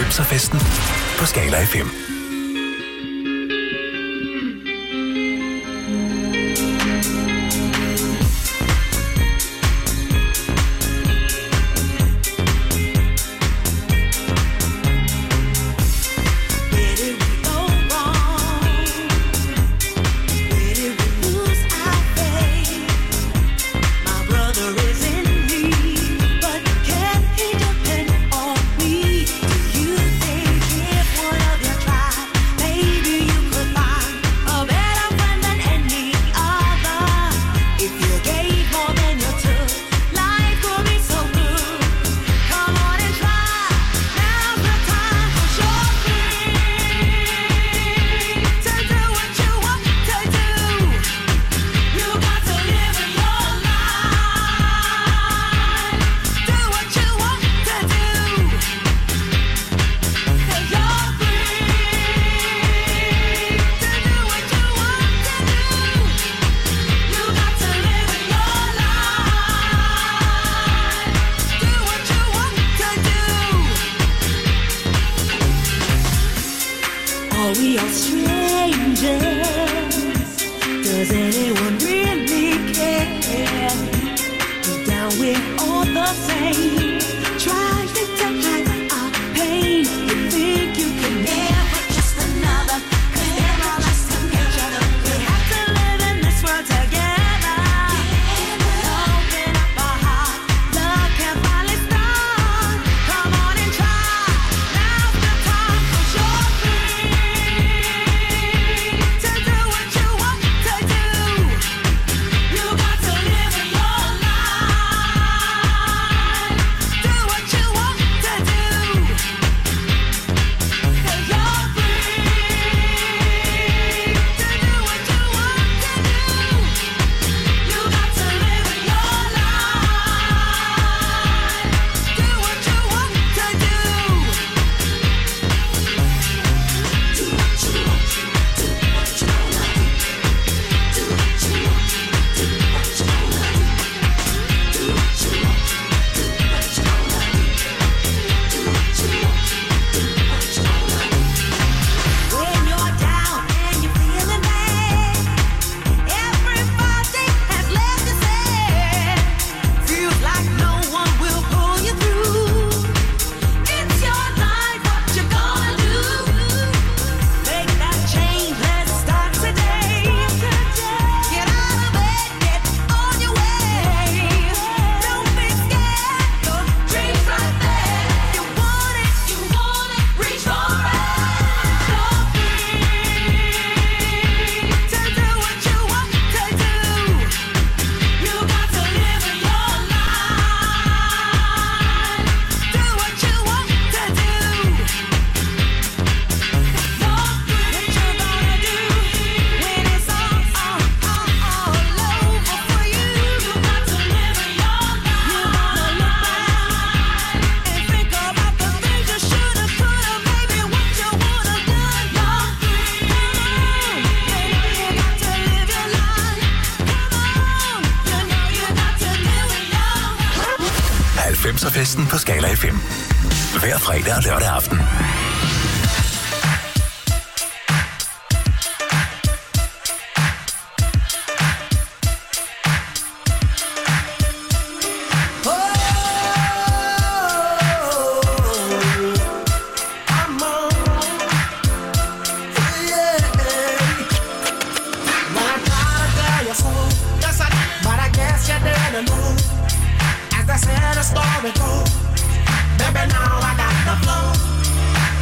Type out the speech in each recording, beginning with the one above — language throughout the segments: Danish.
90'er-festen på Skala FM. Festen på Skala FM. Hver fredag og lørdag aften. Baby, now I got the flow.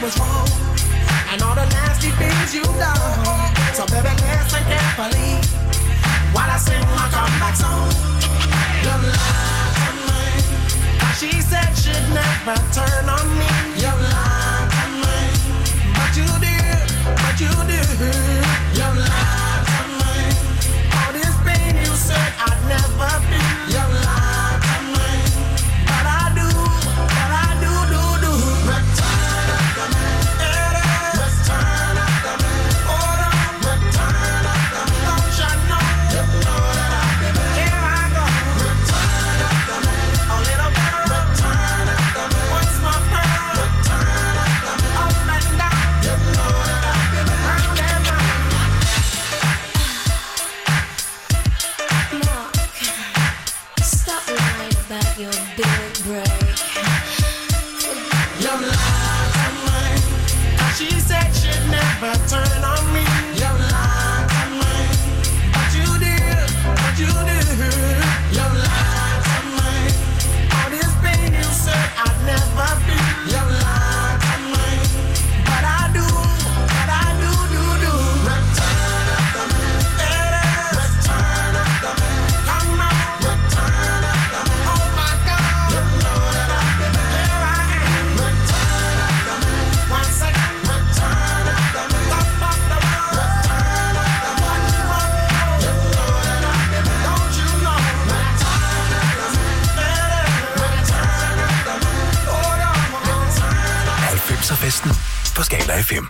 was wrong and all the nasty things you've done. So baby, listen carefully while I sing my comeback song. You lied to me. She said she'd never turn on me. You lied to me, but you did, but you did. You lied to me. All this pain you said I'd never feel. You lied to me, but I do, do. Return after me, return after me. Hold on, return after me. Don't you know? You know that I've been there. Here I go. Return after me, a little girl. Return after me, once more girl. Return after me, up and down. You know that I've been round and round. Mark, stop lying about your big break. You lied to me. She said she'd never turn on me. You lied to me, but you did, but you did. You lied to me. All this pain you said I'd never feel. You lied to me, but I do, do. Return after me, return after me. Come on, return after me. Oh my God, you know that I've been there. Here I am. Return after me, once again. Return after me, top of the world. Return after me, one more. You know that I've been there. Don't you know? Return after me, return after me. Hold on, return after me. 90'er-festen på Skala FM.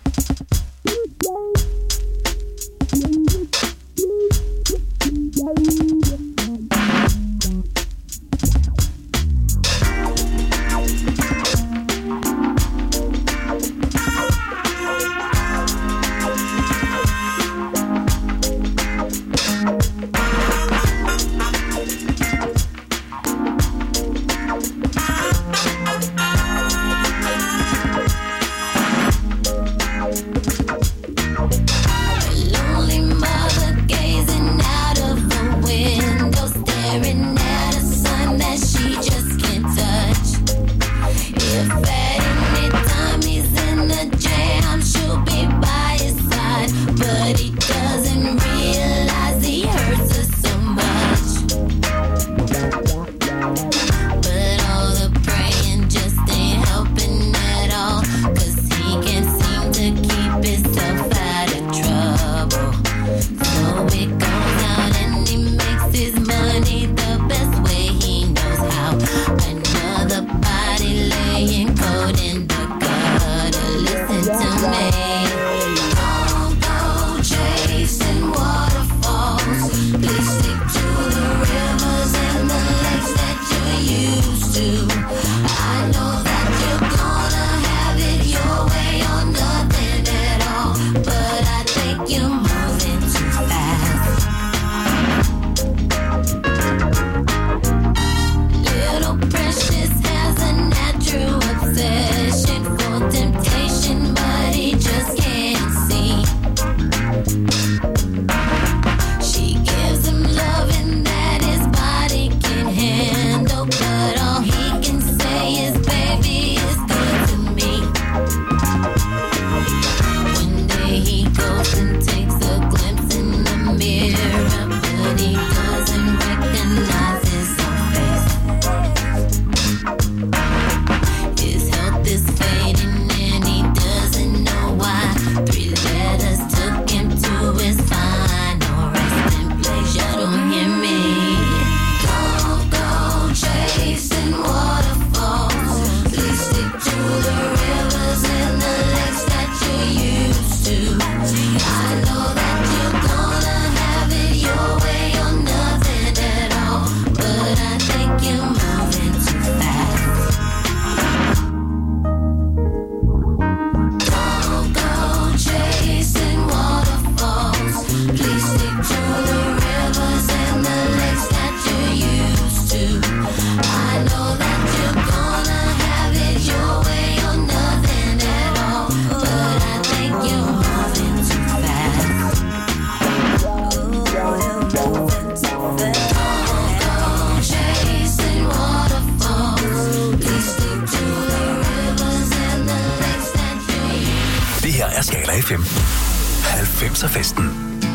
Skala FM 90'er festen.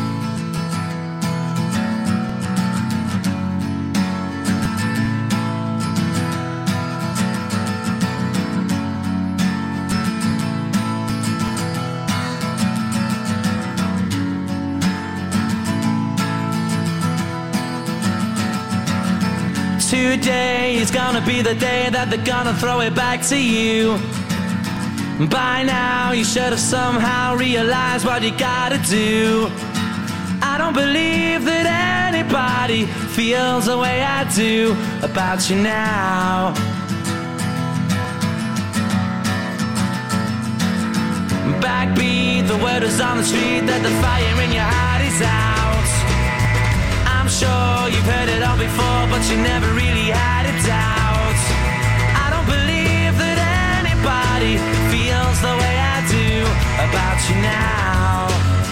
Today is gonna be the day that they're gonna throw it back to you. By now you should have somehow realized what you gotta do. I don't believe that anybody feels the way I do about you now. Backbeat, the word is on the street that the fire in your heart is out. I'm sure you've heard it all before, but you never really had a doubt. I don't believe that anybody feels the way I do about you now.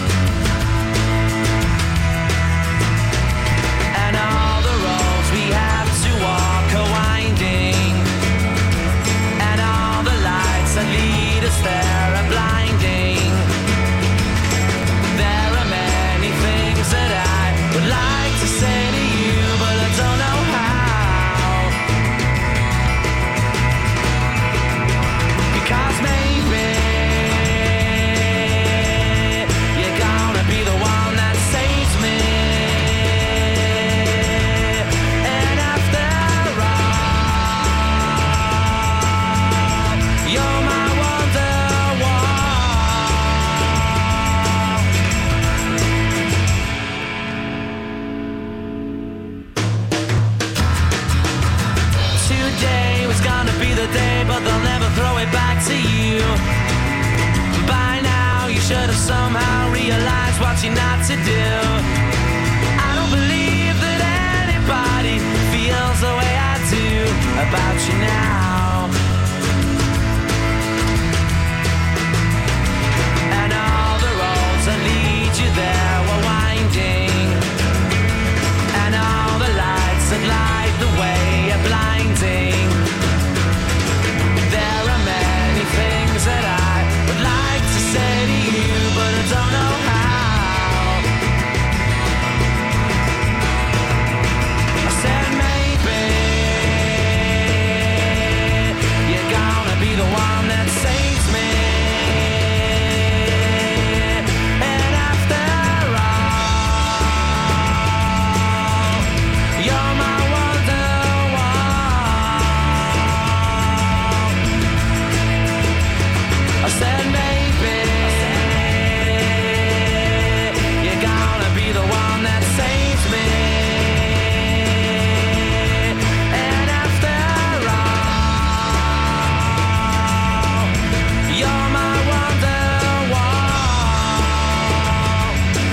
And all the roads we have to walk are winding, and all the lights that lead us there are blinding. There are many things that I would like to say to you, but I don't know how. Because maybe you're gonna be the one that saves me. And after all, you're my wonderwall. Today was gonna be the day, but they'll never throw it back to you. By now you should have somehow realized what you're not to do. I don't believe that anybody feels the way I do about you now. And all the roads that lead you there were winding, and all the lights that light the way are blinding. There are many things that I would like to say to you, but I don't know how. I said maybe you're gonna be the one that saves me. And after all, you're my wonderwall. I said maybe you're gonna be the one that saves me. And after all, you're my wonderwall.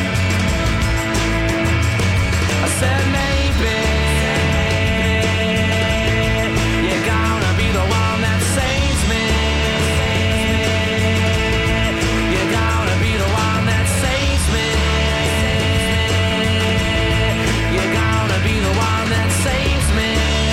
I said maybe you're gonna be the one that saves me. You're gonna be the one that saves me. You're gonna be the one that saves me.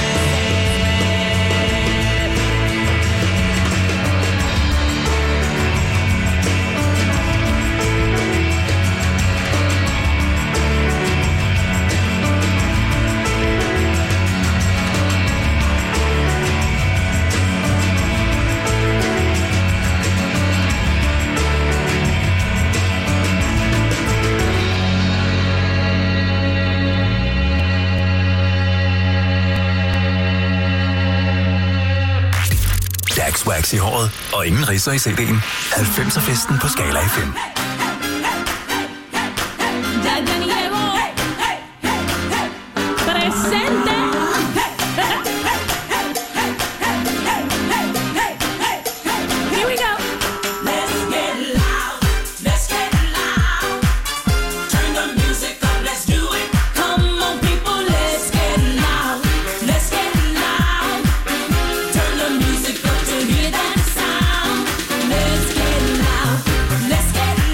Dags wax i håret og ingen ridser i CD'en. 90'er festen på Skala FM. Ya llegó. Presente. Here we go. Let's get loud. Let's get loud. Turn the music up. Let's do it. Come on, people, let's get loud. Let's get loud. Turn the music up to hear that sound. Let's get loud. Let's get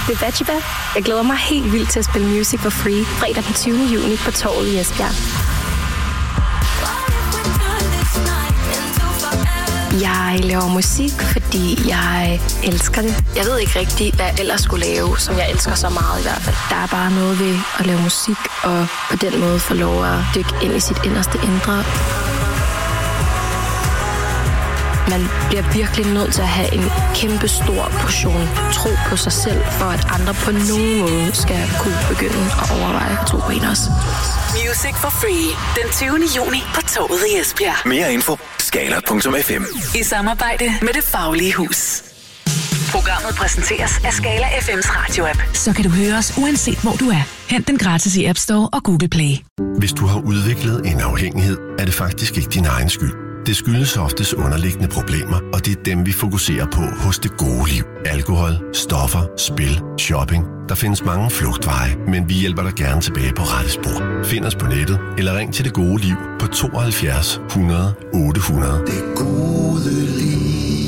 Vivaciba. Jeg glæder mig helt vildt til at spille Music for Free fredag den 20. juni på Torvet i Esbjerg. Jeg laver musik, fordi jeg elsker det. Jeg ved ikke rigtigt, hvad jeg ellers skulle lave, som jeg elsker så meget i hvert fald. Der er bare noget ved at lave musik, og på den måde få lov at dykke ind i sit inderste indre. Man bliver virkelig nødt til at have en kæmpe stor portion tro på sig selv, for at andre på nogen måde skal kunne begynde at overveje at tro på en også. Music for Free den 20. juni på Torvet i Esbjerg. Mere info skala.fm. I samarbejde med Det Faglige Hus. Programmet præsenteres af Skala FM's radioapp. Så kan du høre os uanset hvor du er. Hent den gratis i App Store og Google Play. Hvis du har udviklet en afhængighed, er det faktisk ikke din egen skyld. Det skyldes oftest underliggende problemer, og det er dem, vi fokuserer på hos Det Gode Liv. Alkohol, stoffer, spil, shopping. Der findes mange flugtveje, men vi hjælper dig gerne tilbage på rette spor. Find os på nettet, eller ring til Det Gode Liv på 72 100 800. Det gode liv.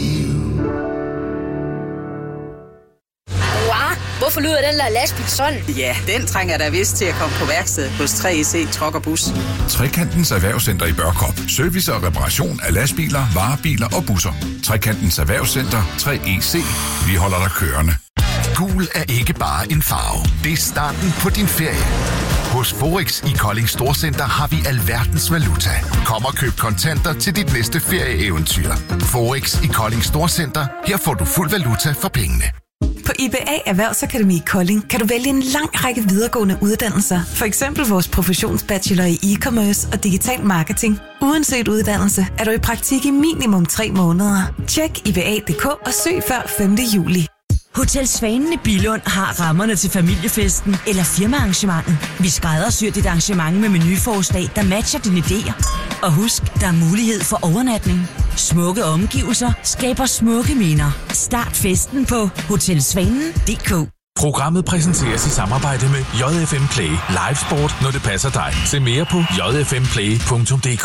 Hvorfor lyder den der lastbil sådan? Ja, den trænger der vist til at komme på værksted hos 3EC Truck og Bus. Trekantens Erhvervscenter i Børkop. Service og reparation af lastbiler, varebiler og busser. Trekantens Erhvervscenter 3EC. Vi holder dig kørende. Gul er ikke bare en farve. Det er starten på din ferie. Hos Forex i Kolding Storcenter har vi alverdens valuta. Kom og køb kontanter til dit næste ferieeventyr. Forex i Kolding Storcenter. Her får du fuld valuta for pengene. På IBA Erhvervsakademi i Kolding kan du vælge en lang række videregående uddannelser. For eksempel vores professionsbachelor i e-commerce og digital marketing. Uanset uddannelse er du i praktik i minimum 3 måneder. Tjek IBA.dk og søg før 5. juli. Hotel Svanen i Billund har rammerne til familiefesten eller firmaarrangementet. Vi skræddersyr dit arrangement med menuforslag, der matcher dine idéer. Og husk, der er mulighed for overnatning. Smukke omgivelser skaber smukke minder. Start festen på hotelsvanen.dk. Programmet præsenteres i samarbejde med JFM Play. Live sport, når det passer dig. Se mere på jfmplay.dk.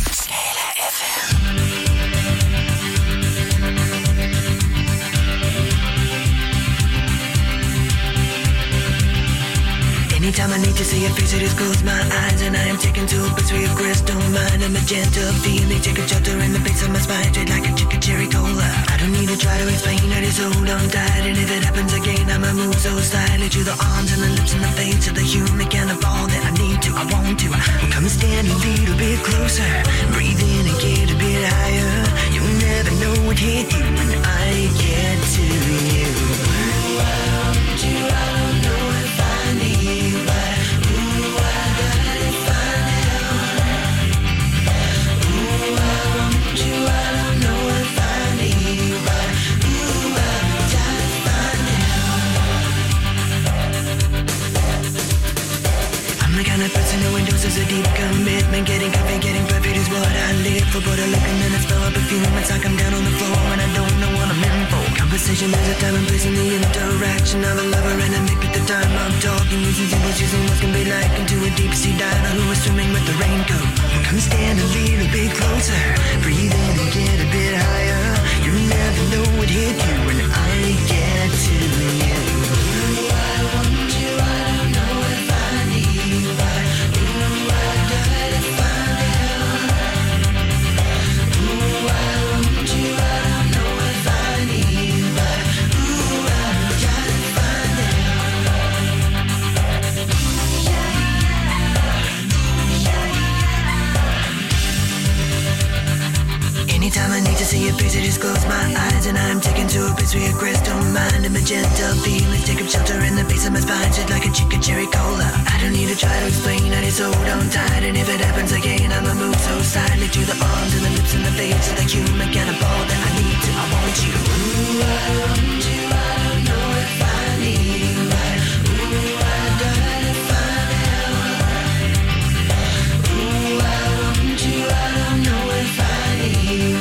Anytime I need to see a face, I just close my eyes and I am taken to a place where your crystal mind and magenta feeling take a shelter in the base of my spine, straight like a chicken cherry cola. I don't need to try to explain, I just hold on tight, and if it happens again, I'ma move so slightly to the arms and the lips and the face of the human kind of all that I need to, I want to. Come stand a little bit closer, breathe in and get a bit higher. You'll never know what hit you when I get to you. I don't know if I need. Kind of person who endorses a deep commitment. Getting coffee, getting perfect is what I live for. But I look and then I smell a perfume. It's like I'm down on the floor and I don't know what I'm in for. Conversation is a time and place in the interaction of a lover and a mate with the time I'm talking. Using symbols, using what can be like into a deep sea diver who is swimming with the raincoat. Come stand a little bit closer, breathe in and get a bit higher. You never know what hit you when I get to you. I want you, I don't know if I need. Anytime I need to see your face, I just close my eyes and I'm taken to a place where your crystal mind and magenta feelings take up shelter in the base of my spine, just like a chicken cherry cola. I don't need to try to explain, I just hold on tight, and if it happens again, I'ma move so silently to the arms and the lips and the face of the human kind of ball that I need to, I want you. Ooh, I want you, I don't know if I need you. Ooh, I gotta find out. Ooh, I want you, I don't know if I need you.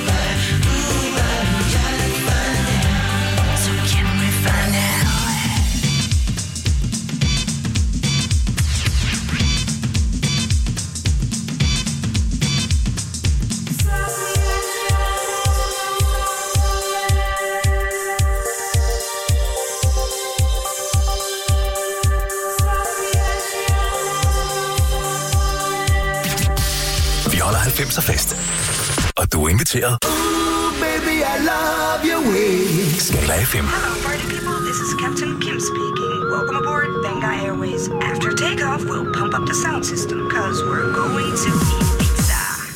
holder 90'er fest. Og du er inviteret. Baby, I love your way. Skala FM. Hello, party people. This is Captain Kim speaking. Welcome aboard Benga Airways. After takeoff, we'll pump up the sound system, cause we're going to eat pizza.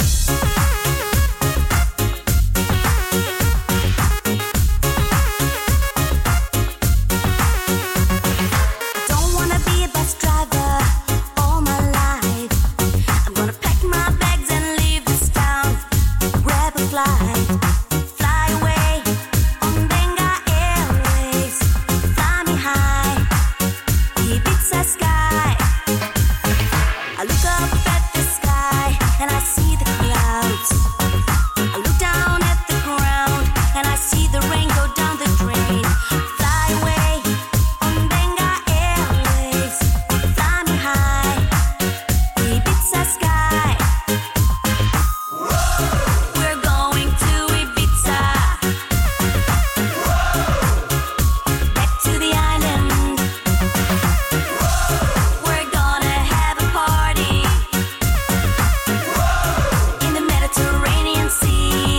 Don't wanna be a bus driver all my life. I'm gonna pack my bags and leave this town. Grab a flight. Fly away on Benga Airways. Fly me high. Ibiza sky. I look up at the sky and I see the clouds. I look down at the ground and I see the rain go down the drain. Fly away on Benga Airways. Fly me high. Ibiza sky. We're going to Ibiza. Back to the island. We're gonna have a party in the Mediterranean Sea.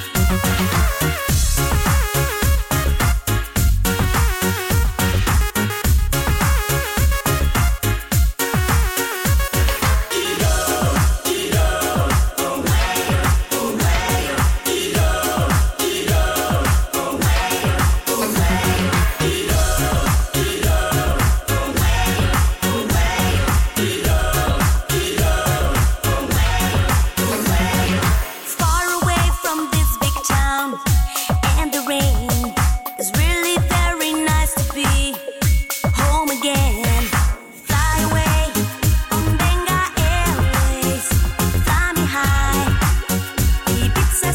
Far away from this big town and the rain. It's really very nice to be home again. Fly away on Benga Airways. Fly me high. Ibiza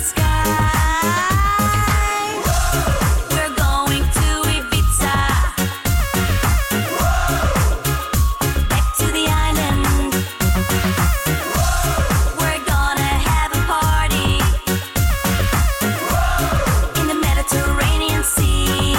sky. We're going to Ibiza. Back to the island. We're gonna have a party in the Mediterranean Sea.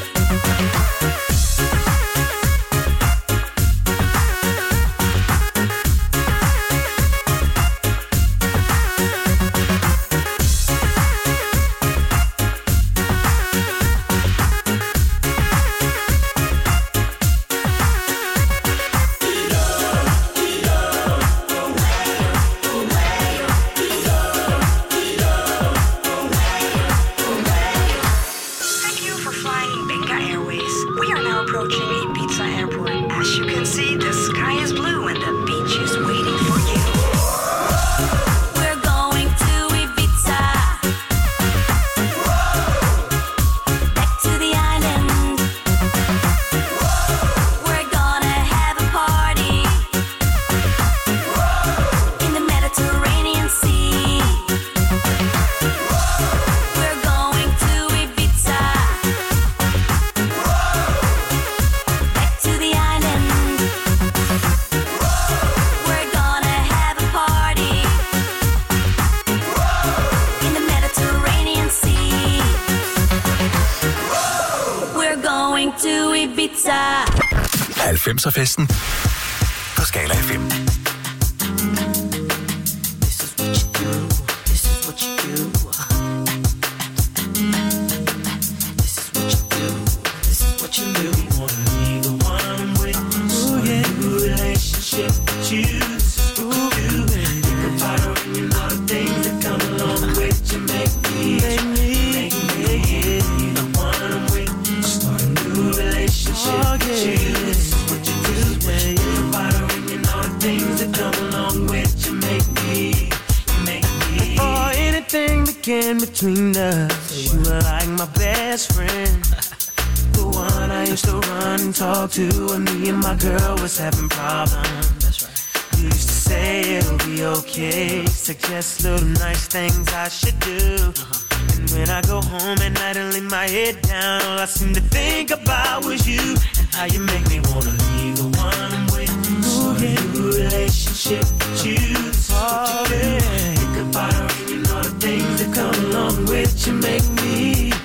Thank you for flying Benga Airways. We are now approaching Ibiza Airport. As you can see, the sky is blue and the beach is waiting for you. We're going to Ibiza. Back to the island. We're gonna have a party in the Mediterranean Sea. We're going to Ibiza. Back to the island. We're gonna have a party in the Mediterranean Sea. We're going to Ibiza. 90'er festen på Skala FM. This is what you do. This is what you do. This is what you do. This is what you do. You wanna be the one I'm with. Ooh, yeah. New relationship with you. This is what you do. Think about her and you know the things that come along with you. Make me the one I'm with. Start a new relationship with you. This is what you do. Think about her and you know the things that come along with you. Make me. Before anything began between us, you were like my best friend. The one I used to run and talk to when me and my girl was having problems. That's right. You used to say it'll be okay, suggest little nice things I should do. And when I go home at night and lay my head down, all I seem to think about was you and how you make me wanna be the one I'm with. Start a new relationship with you. This is what you do. Think about her and you know the things that come along with you. Make me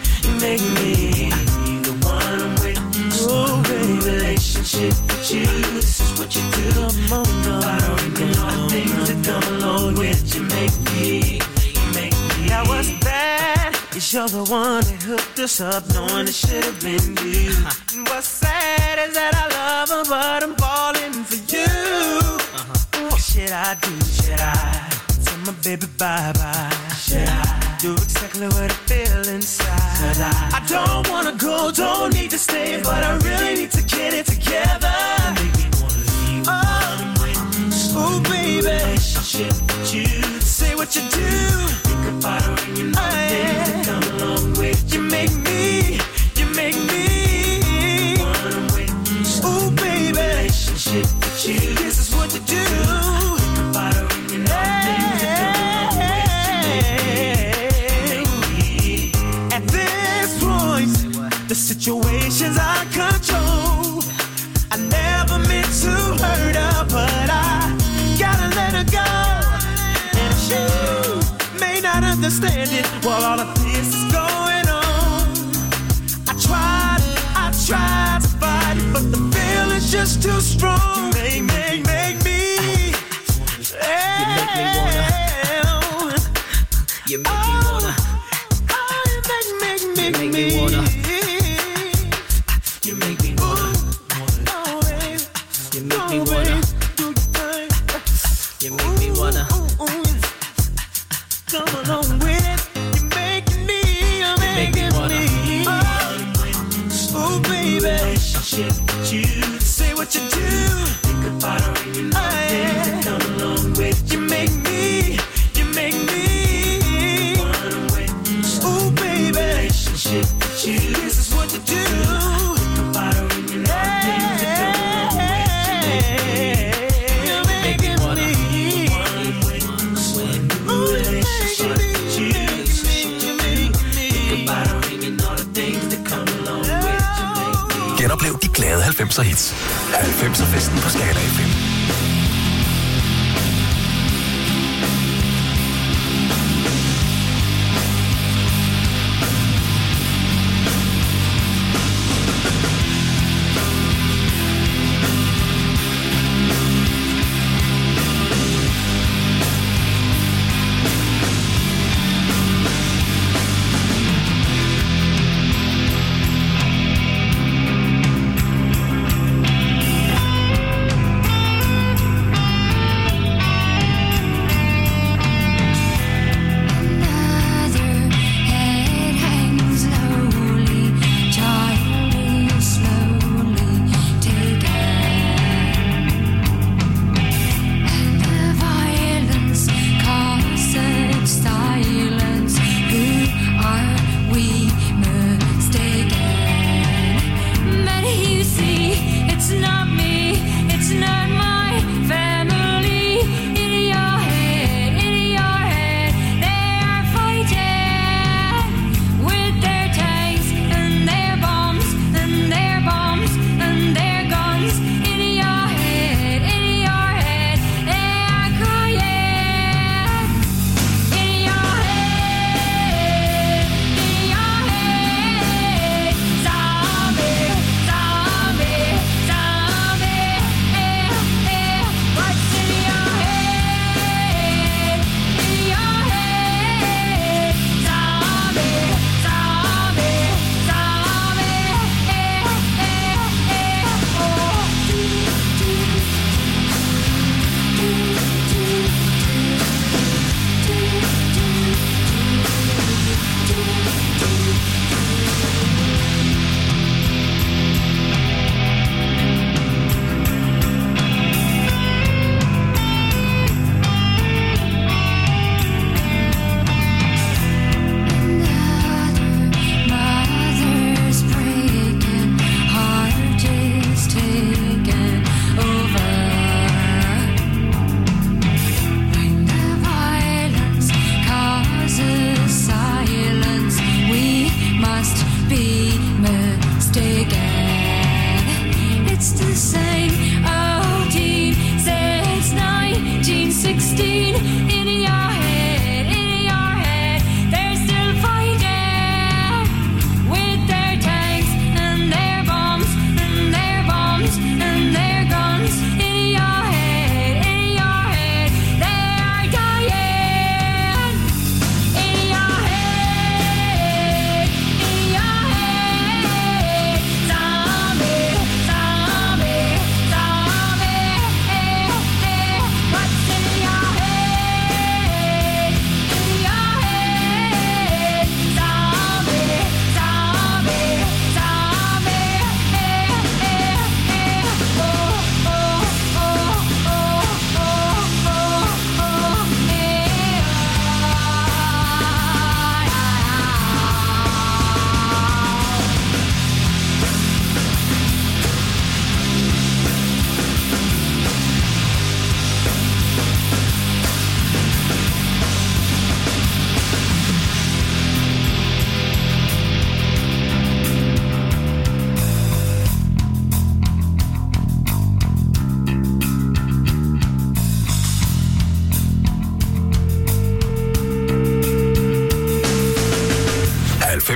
the one I'm with. Oh, baby, relationship with you. This is what you do. Think about her and you know the things that come along with you. Make 'Cause you're the one that hooked us up, knowing it should have been you. And what's sad is that I love her, but I'm falling for you. What should I do? Should I tell my baby bye-bye? Should I do exactly what I feel inside? Should I don't wanna go, don't need to stay, but I really need to get it together. Make me wanna leave. Oh, baby, relationship with you. Say what you do. Think about it when you know things that come along with. You make me wanna wait. Oh, baby, relationship with you. This is what you do. Think about it when you know things that come along with. You make me. At this point, the situation's out of control. I never meant to hurt her, but I gotta let her go. And she may not understand it while all of this is going on. I tried to fight it, but the feeling's just too strong. Make me. You make me wanna. You make me wanna. You make me wanna. You make me wanna. You make me wanna. Come along with it. You're making me. You make me wanna. Oh, baby. Relationship with you. Say what you do. Think about it when you know things that come along with. You make me. Wanna wait. Oh, baby. Relationship with you. This is what you do. Think about it when you know things that come along with. You make me wanna. Relationship with you. Think about it when you know the things that come along with. Genoplev de glade 90'er hits. 90'er festen på Skala FM.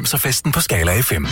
90'er-festen på Skala FM.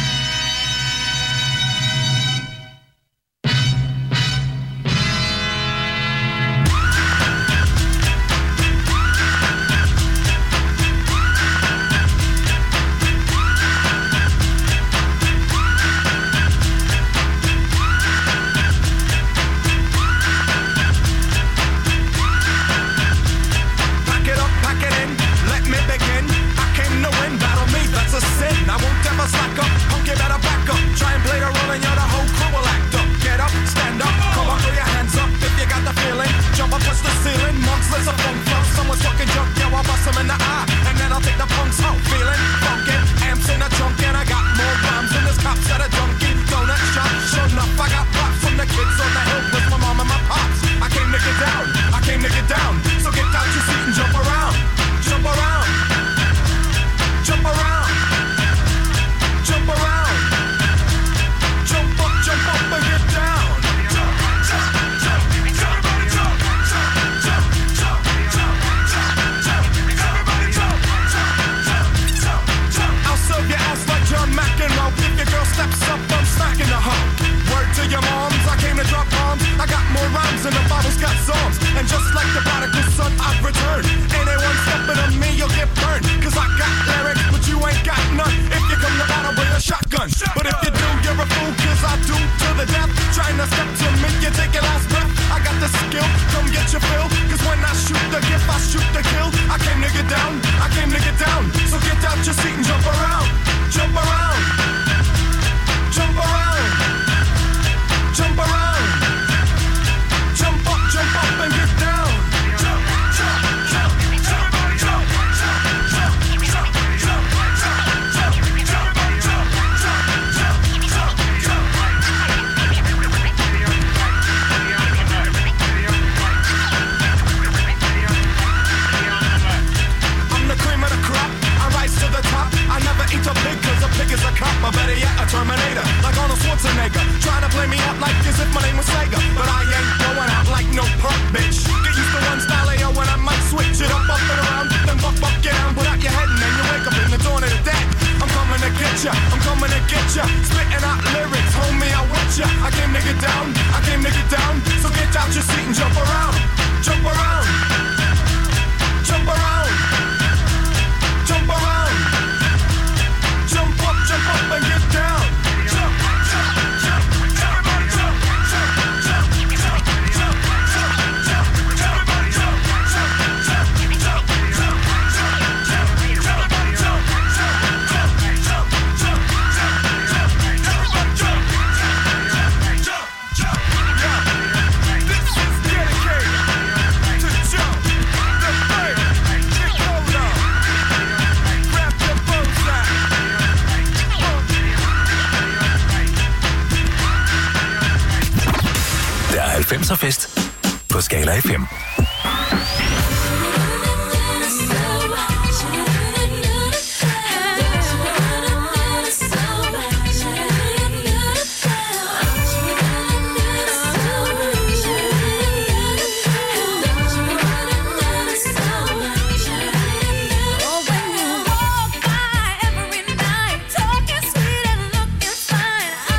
Fest på Skala FM.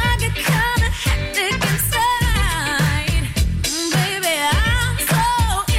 Baby, I'm so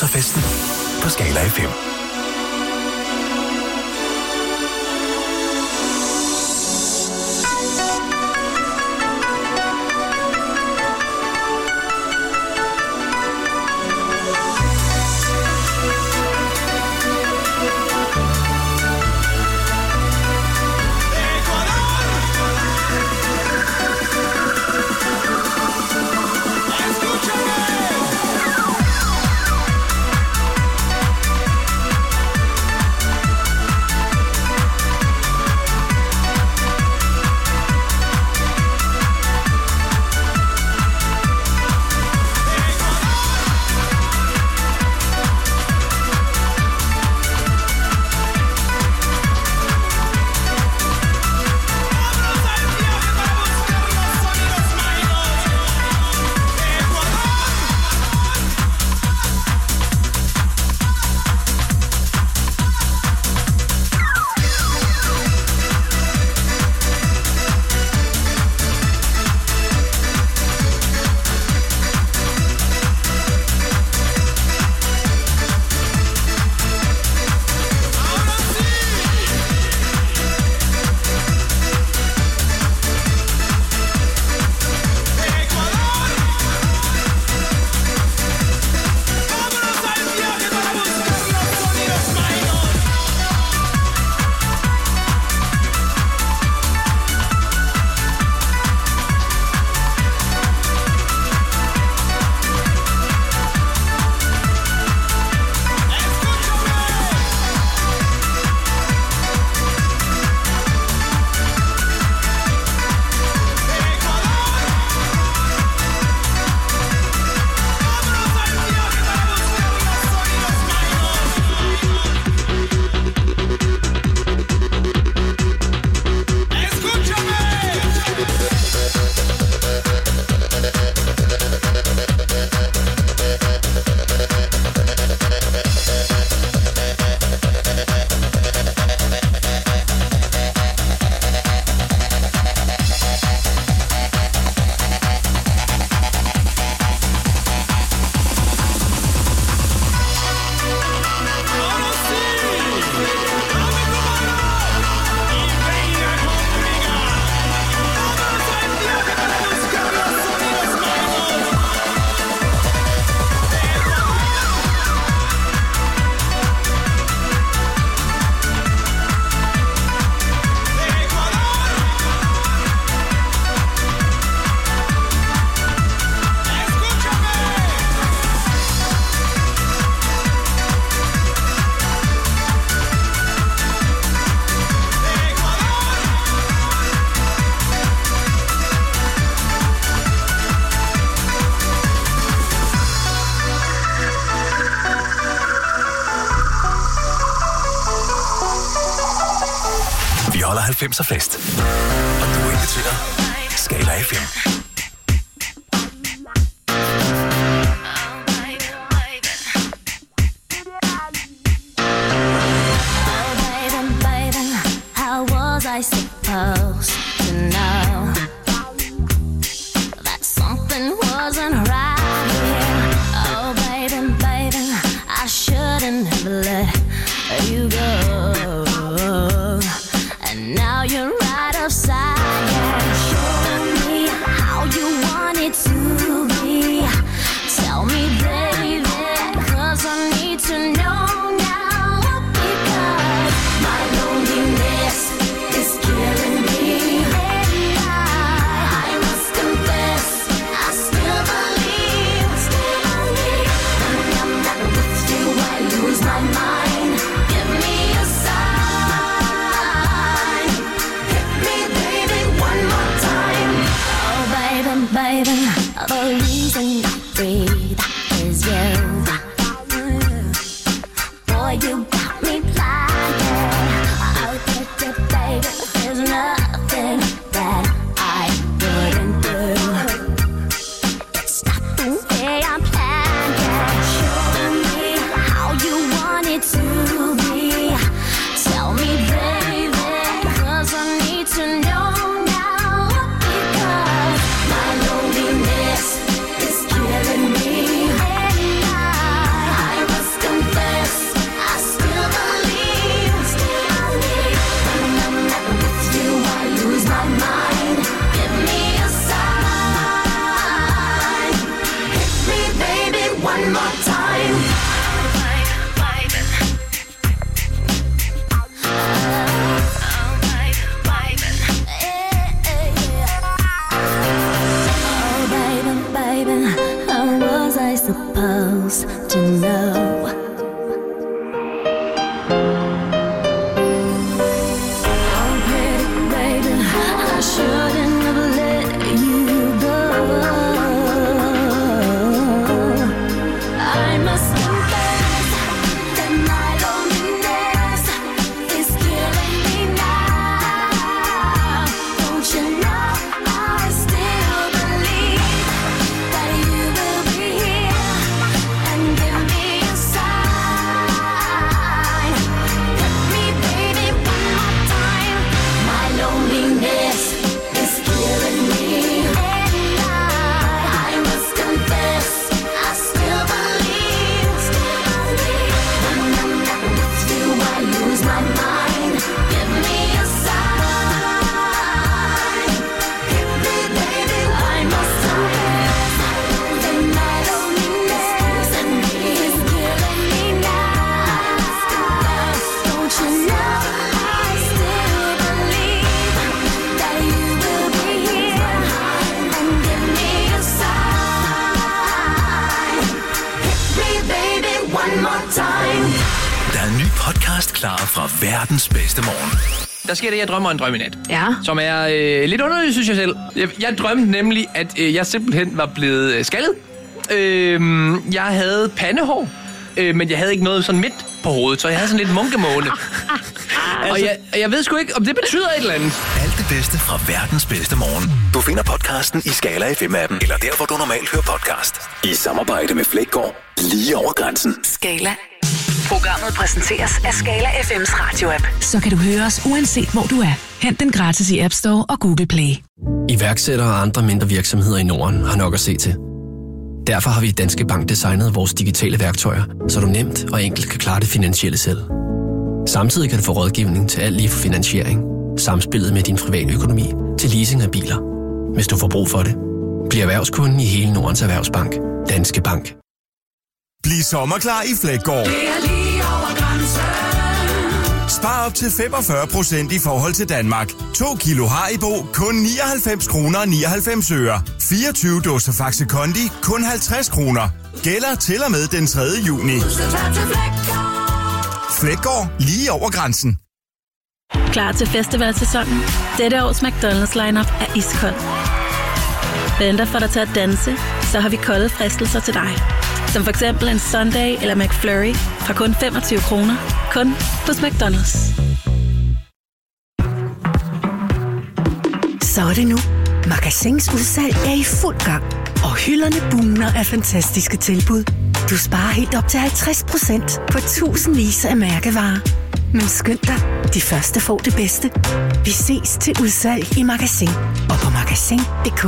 90'er-festen på Skala FM. Vi holder 90'er fest. Og du er inviteret. Skala FM. I supposed to know that something wasn't right here. Oh, baby, baby, I shouldn't have let you go. And now you're right upside down. Show me how you want it to be. Tell me, baby, 'cause I need to know now. Because my loneliness is killing me, and I must confess, I still believe. When I'm not with you, I lose my mind. Give me a sign, hit me, baby, one more time. Oh, baby, baby, the reason I breathe is you. Boy, you got me blinded. Oh, baby, there's nothing that I wouldn't do. It's not the way I planned it. Show me how you want it to be. Tell me, baby, 'cause I need to know now. Because my loneliness is killing me. supposed to know? Oh, pretty baby, I shouldn't have let you go. I must confess that my loneliness is killing me now. Don't you know I still believe that you will be here and give me a sign. Hit me, baby, one more time. My loneliness is killing me, and I must confess I still believe. When I'm not with you, I lose my mind. Give me a sign. Hit me, baby, I must confess that my loneliness is killing me now. Don't you know I still believe that you will be here and give me a sign. Hit me, baby, one more time. Der er en ny podcast klar fra verdens bedste morgen. Der sker det, jeg drømmer en drøm i nat. Ja. Som er lidt underligt, synes jeg selv. Jeg drømte nemlig, at jeg simpelthen var blevet skaldet. Jeg havde pandehår, men jeg havde ikke noget sådan midt på hovedet, så jeg havde sådan lidt munkemåne. Og jeg ved sgu ikke, om det betyder et eller andet. Alt det bedste fra verdens bedste morgen. Du finder podcasten i Skala FM-appen, eller der, hvor du normalt hører podcast. I samarbejde med Flækgaard, lige over grænsen. Skala. Programmet præsenteres af Skala FM's radio-app. Så kan du høre os uanset hvor du er. Hent den gratis i App Store og Google Play. Iværksættere og andre mindre virksomheder i Norden har nok at se til. Derfor har vi i Danske Bank designet vores digitale værktøjer, så du nemt og enkelt kan klare det finansielle selv. Samtidig kan du få rådgivning til alt lige fra finansiering, samspillet med din private økonomi til leasing af biler. Hvis du får brug for det, bliv erhvervskunden i hele Nordens Erhvervsbank. Danske Bank. Bliv sommerklar i Flækgaard. Det er lige over grænsen. Spar op til 45% i forhold til Danmark. 2 kilo Haribo, kun 99 kroner og 99 øre. 24 dåser Faxe Kondi, kun 50 kroner. Gælder til og med den 3. juni. Flækgaard, lige over grænsen. Klar til festivalsæsonen? Dette års McDonald's lineup er iskold. Venter for dig til at danse, så har vi kolde fristelser til dig. Som for eksempel en Sunday eller McFlurry fra kun 25 kroner. Kun hos McDonald's. Så er det nu. Magasins udsalg er i fuld gang. Og hylderne bugner af fantastiske tilbud. Du sparer helt op til 50% på tusindvis af mærkevarer. Men skynd dig, de første får det bedste. Vi ses til udsalg i Magasin og på magasin.dk.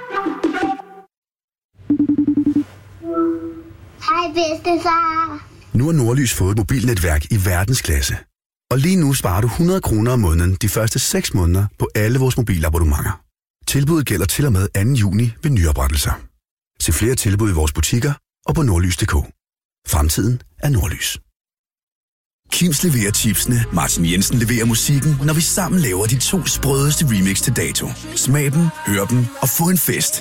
Hej bedstefar. Nu har Nordlys fået et mobilnetværk i verdensklasse. Og lige nu sparer du 100 kroner om måneden de første 6 måneder på alle vores mobilabonnementer. Tilbuddet gælder til og med 2. juni ved nyoprettelser. Se flere tilbud i vores butikker og på nordlys.dk. Fremtiden er Nordlys. Kims leverer chipsene, Martin Jensen leverer musikken, når vi sammen laver de 2 sprødeste remix til dato. Smag dem, hør dem og få en fest.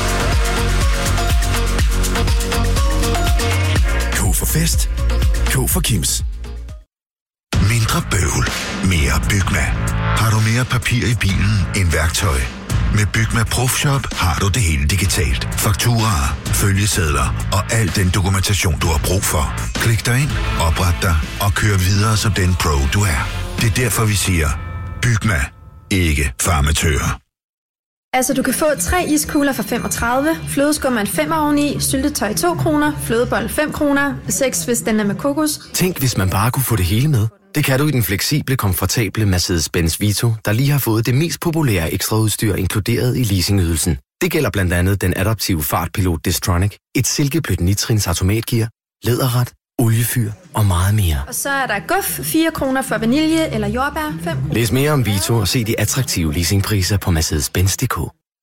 K for fest. K for Kims. Mindre bøvl. Mere Bygma. Har du mere papir i bilen end værktøj? Med Bygma Profshop har du det hele digitalt. Fakturaer, følgesedler og al den dokumentation, du har brug for. Klik dig ind, opret dig og kør videre som den pro, du er. Det er derfor, vi siger, Bygma. Ikke farmatører. Altså, du kan få 3 iskugler for 35, flødeskum en 5 oveni, syltetøj 2 kroner, flødebold 5 kroner, 6 hvis den er med kokos. Tænk, hvis man bare kunne få det hele med. Det kan du i den fleksible, komfortable Mercedes-Benz Vito, der lige har fået det mest populære ekstraudstyr inkluderet i leasingydelsen. Det gælder blandt andet den adaptive fartpilot Distronic, et silkeblødt nitrins automatgear, læderret, oliefyr og meget mere. Og så er der guf 4 kroner for vanilje eller jordbær 5 kroner. Læs mere om Vito og se de attraktive leasingpriser på Mercedes-Benz.dk.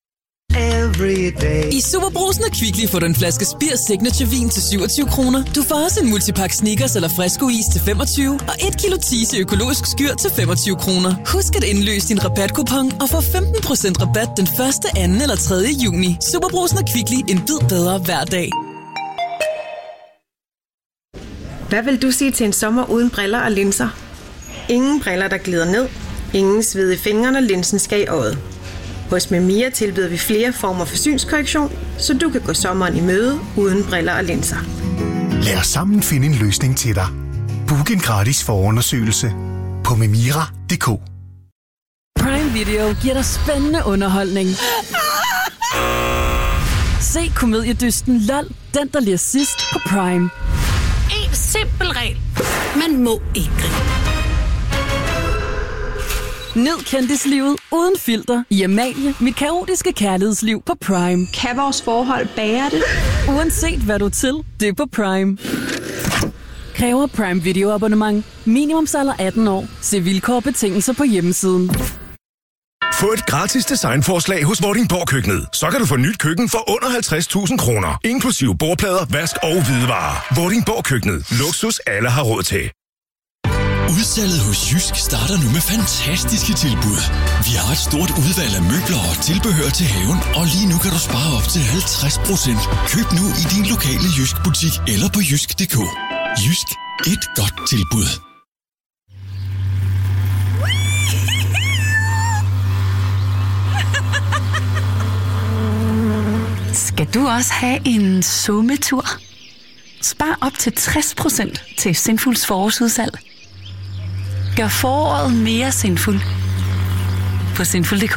I Superbrugsen og Kvickly får du en flaske Spir Signature Vin til 27 kroner. Du får også en multipack Snickers eller Fresco is til 25 og 1 kilo Tise økologisk skyr til 25 kroner. Husk at indløse din rabatkupon og få 15% rabat den 1., 2. eller 3. juni. Superbrugsen og Kvickly, en bid bedre hver dag. Hvad vil du sige til en sommer uden briller og linser? Ingen briller, der glider ned. Ingen sved i fingrene, når linsen skal i øjet. Hos Memia tilbyder vi flere former for synskorrektion, så du kan gå sommeren i møde uden briller og linser. Lad os sammen finde en løsning til dig. Book en gratis forundersøgelse på memira.dk. Prime Video giver dig spændende underholdning. Se komediedysten LOL, den der ler sidst på Prime. En simpel regel. Man må ikke grine. Nyd kendislivet uden filter i Amalie, mit kaotiske kærlighedsliv på Prime. Kan vores forhold bære det? Uanset hvad du er til, det er på Prime. Kræver Prime Video abonnement. Minimumsalder 18 år. Se vilkår og betingelser på hjemmesiden. Få et gratis designforslag hos Vordingborg Køkkenet. Så kan du få nyt køkken for under 50.000 kroner. Inklusive bordplader, vask og hvidevarer. Vordingborg Køkkenet. Luksus alle har råd til. Udsalget hos Jysk starter nu med fantastiske tilbud. Vi har et stort udvalg af møbler og tilbehør til haven, og lige nu kan du spare op til 50%. Køb nu i din lokale Jysk-butik eller på jysk.dk. Jysk. Et godt tilbud. Skal du også have en sommetur? Spar op til 60% til Sinfuls forårsudsalg. Gør foråret mere sinful på sinful.dk.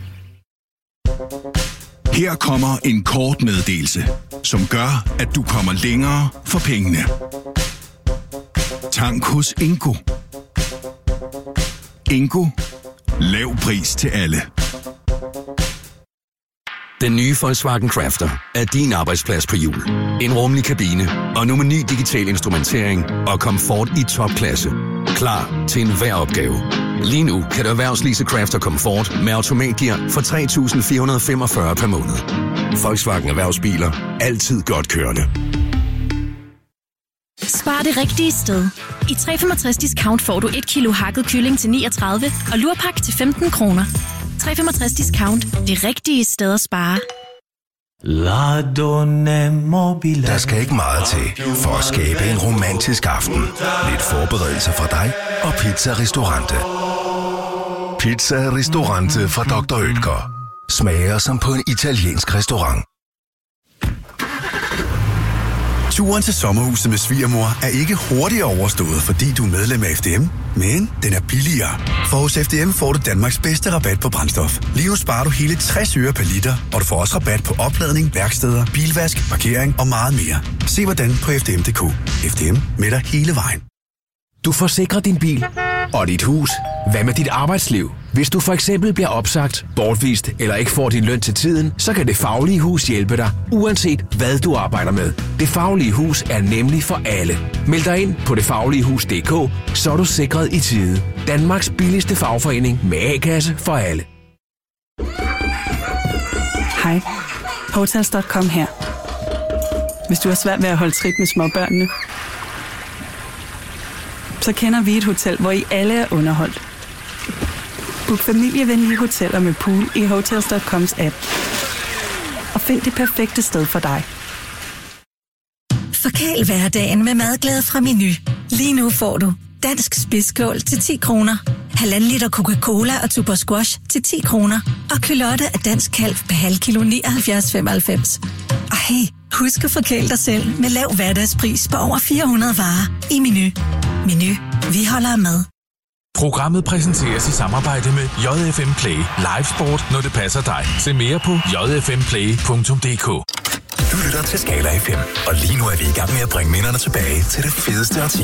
Her kommer en kort meddelelse, som gør, at du kommer længere for pengene. Tank hos Ingo. Ingo. Lav pris til alle. Den nye Volkswagen Crafter er din arbejdsplads på hjul. En rummelig kabine og nu med ny digital instrumentering og komfort i topklasse. Klar til enhver opgave. Lige nu kan du erhvervslease Crafter Comfort med automatgear for 3.445 per måned. Volkswagen Erhvervsbiler. Altid godt kørende. Spar det rigtige sted. I 365 Discount får du 1 kilo hakket kylling til 39 og lurpak til 15 kroner. 365 Discount. Det rigtige sted at spare. Der skal ikke meget til for at skabe en romantisk aften. Lidt forberedelse fra dig og Pizza Ristorante. Pizza Ristorante fra Dr. Oetker. Smager som på en italiensk restaurant. Turen til sommerhuset med svigermor er ikke hurtigt overstået, fordi du er medlem af FDM, men den er billigere. For hos FDM får du Danmarks bedste rabat på brændstof. Lige nu sparer du hele 60 øre per liter, og du får også rabat på opladning, værksteder, bilvask, parkering og meget mere. Se hvordan på FDM.dk. FDM med dig hele vejen. Du forsikrer din bil og dit hus. Hvad med dit arbejdsliv? Hvis du for eksempel bliver opsagt, bortvist eller ikke får din løn til tiden, så kan Det Faglige Hus hjælpe dig, uanset hvad du arbejder med. Det Faglige Hus er nemlig for alle. Meld dig ind på detfagligehus.dk, så er du sikret i tide. Danmarks billigste fagforening med A-kasse for alle. Hej. Hotels.com her. Hvis du har svært ved at holde trit med småbørnene, så kender vi et hotel, hvor I alle er underholdt. Book familievenlige hoteller med pool i Hotels.coms app. Og find det perfekte sted for dig. Forkæl hverdagen med madglæde fra Meny. Lige nu får du dansk spidskål til 10 kroner, 1,5 liter Coca-Cola og Tuborg Squash til 10 kroner, og kylotte af dansk kalv per halv kilo 79,95. Og hey, husk at forkæle dig selv med lav hverdagspris på over 400 varer i Meny. Meny. Vi holder med. Programmet præsenteres i samarbejde med JFM Play. Live sport, når det passer dig. Se mere på jfmplay.dk. Du lytter til Skala FM, og lige nu er vi i gang med at bringe minderne tilbage til det fedeste årti.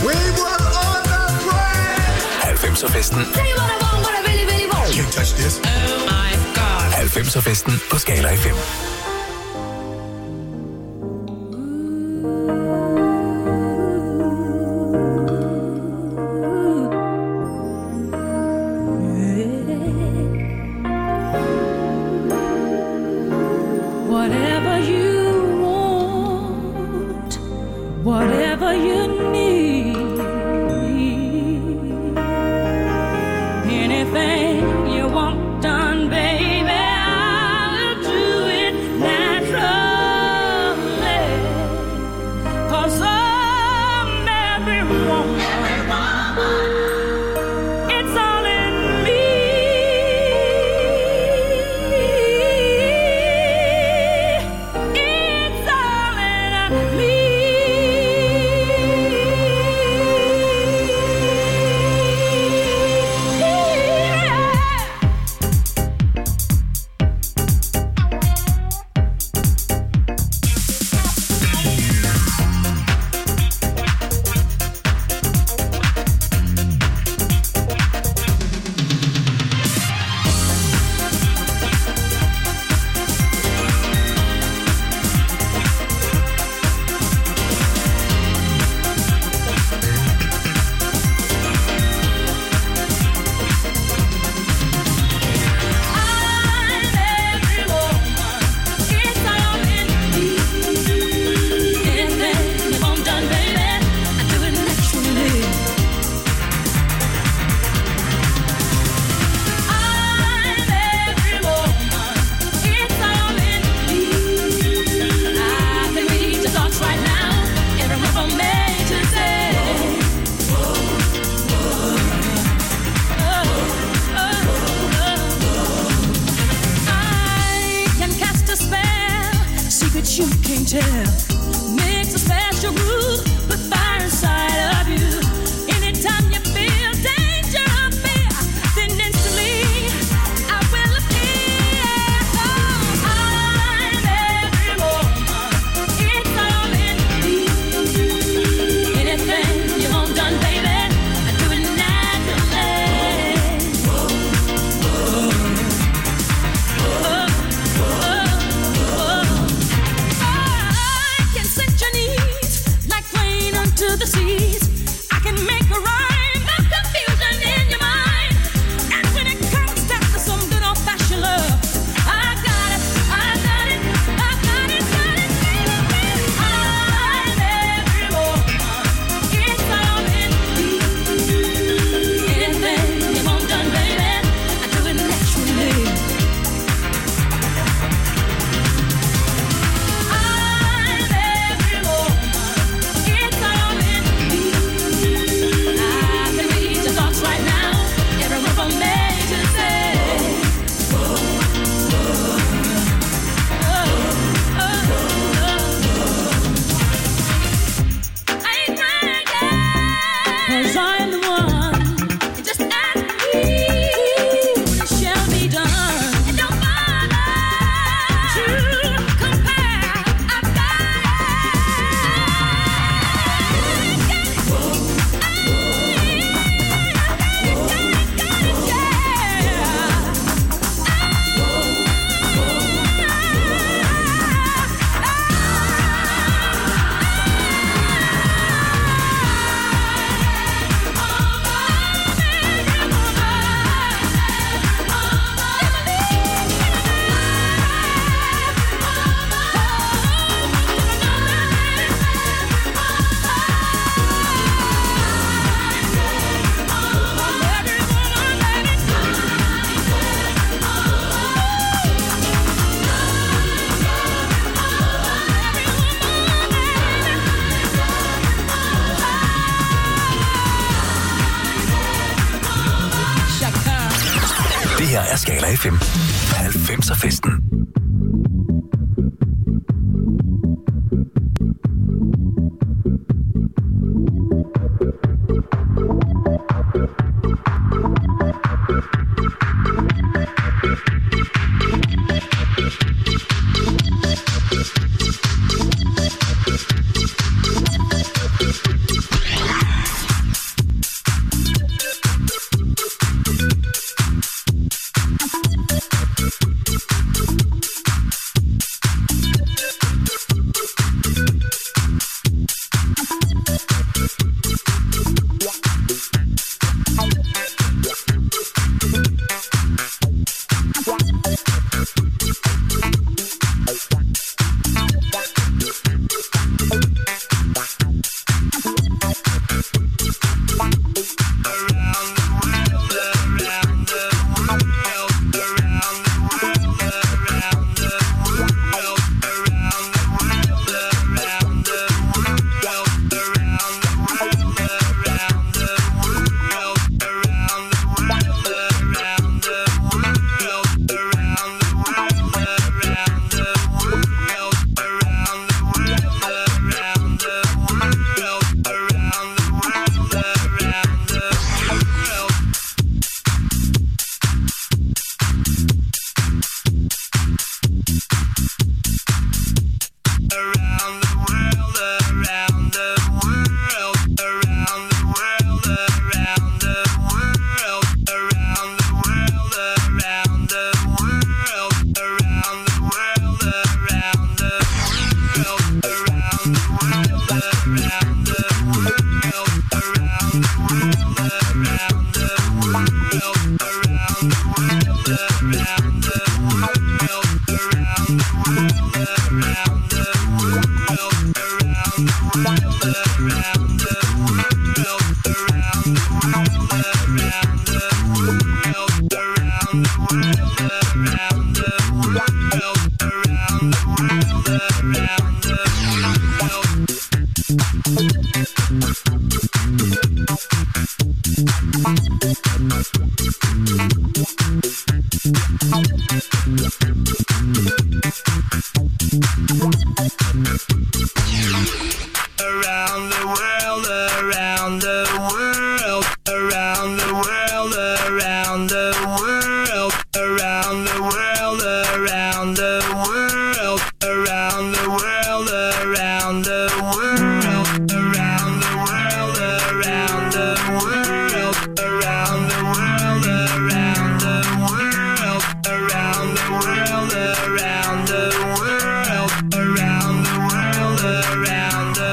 90'er-festen. 90'er-festen på Skala FM. Whatever you need, anything you want done, baby, I'll do it naturally. 'Cause a secret you can't tell. Makes a special groove with fire inside of you. Anytime you feel danger or fear, then instantly I will appear. Oh, I'm every woman. It's all in me. Anything you want done, baby, I do it naturally. I can set your needs like rain unto the seas. I can make a rhyme of confusion in your mind. And when it comes down to some good old-fashioned love, I got it, I got it, I got it, got it, baby. I'm every woman. It's all in me. Anything you want done, baby, I do it naturally. I'm every woman. It's all in me. I can read your thoughts right now. Every one from A to Z. I ain't bragging, 'cause I'm the one. You just ask me, it shall be done. It don't bother to compare. I've got Det her er Skala FM. 90'er-festen. Around the world, around the world, around the world, around the world, around the world, around the world, around the world, around the world, around the world, around the world, around the world, around the world, around the world, around the world, around the world, around the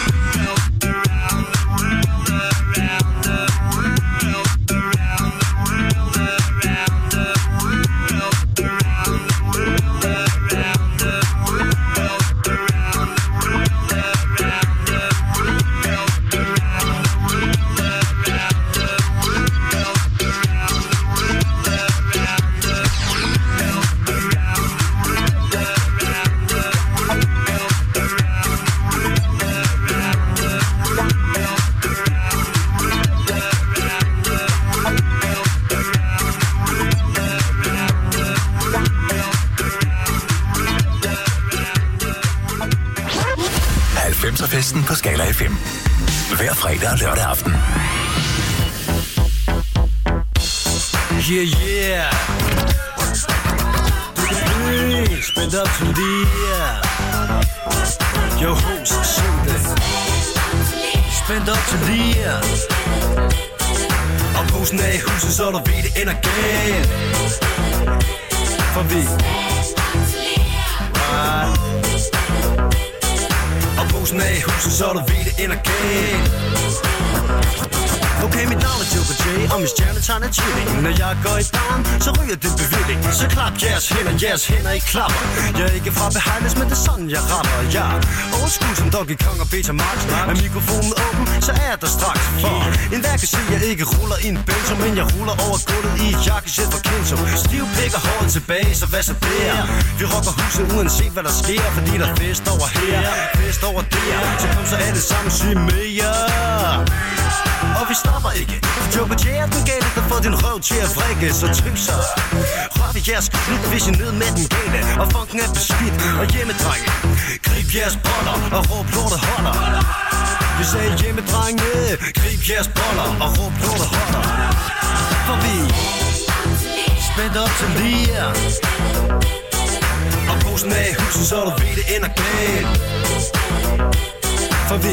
Festen på Skala FM. Hver fredag og lørdag aften. Yeah, yeah. Spændt op til lige. Yo, host, syng det. Spændt op til lige. Og posen er i huset, så du ved det ender galt. For vi posen er i huset, så du ved det ender galt. Okay, mit navn er Joker J, og min stjernetegn er tvilling. Når jeg går i barn, så ryger det bevilling. Så klap jeres hænder i klapper. Jeg er ikke fra Behighlands, men det er sådan, jeg rapper. Jeg er old school som Donkey Kong og Betamax. Er mikrofonen åben, så er jeg der straks. For enhver kan se, jeg ikke ruller i en benzo, men jeg ruller over gulvet i et jakkesæt fra Kenzo. Stiv pik og håret tilbage, så hvad så der? Vi rocker huset uanset hvad der sker, fordi der er fest over her, fest over der. Så kom så alle sammen syge mere. Og vi stopper ikke. Joker J er den gale, der får din røv til at vrikke. Så tryk så. Rør ved jeres knut, hvis I ned med den gale. Og funken er beskidt og hjemmedrenge. Grib jeres boller og råb lortet holder. Vi sagde hjemmedrenge. Grib jeres boller og råb lortet holder. For vi spændt op til lige. Og posen er i huset, så du ved det ender galt. For vi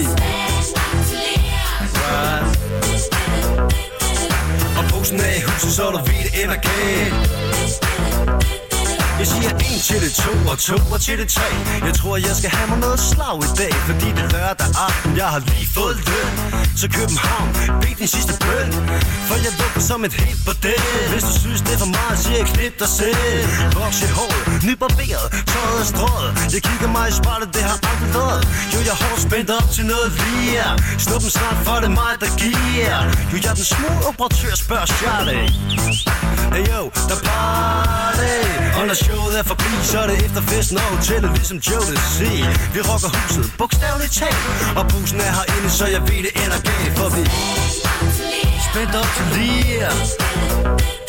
og posen er i huset, så du ved det ender galt. Jeg siger 1 til det 2 og 2 til det 3. Jeg tror jeg skal have mig noget slag i dag, fordi det er lørdag aften, jeg har lige fået løn. Så København, bed din sidste bøn, for jeg lukker som et helt bordel. Hvis du synes det er for meget, siger jeg klip dig selv. Voks i håret, nybarberet, tøjet og strøget. Jeg kigger mig i spejlet, det har aldrig lød. Jo, jeg er hårdt spændt op til noget lige. Snuppen snart, for det er mig, der giver. Jo, jeg er den små operatør, spørger Charlie. Hey yo, der party. Og når showet er forbi, så er det efter festen og hotellet, ligesom Joe det siger. Vi rocker huset, bogstaveligt talt. Og posen er herinde, så jeg ved det ender galt. For vi spændt op til lige.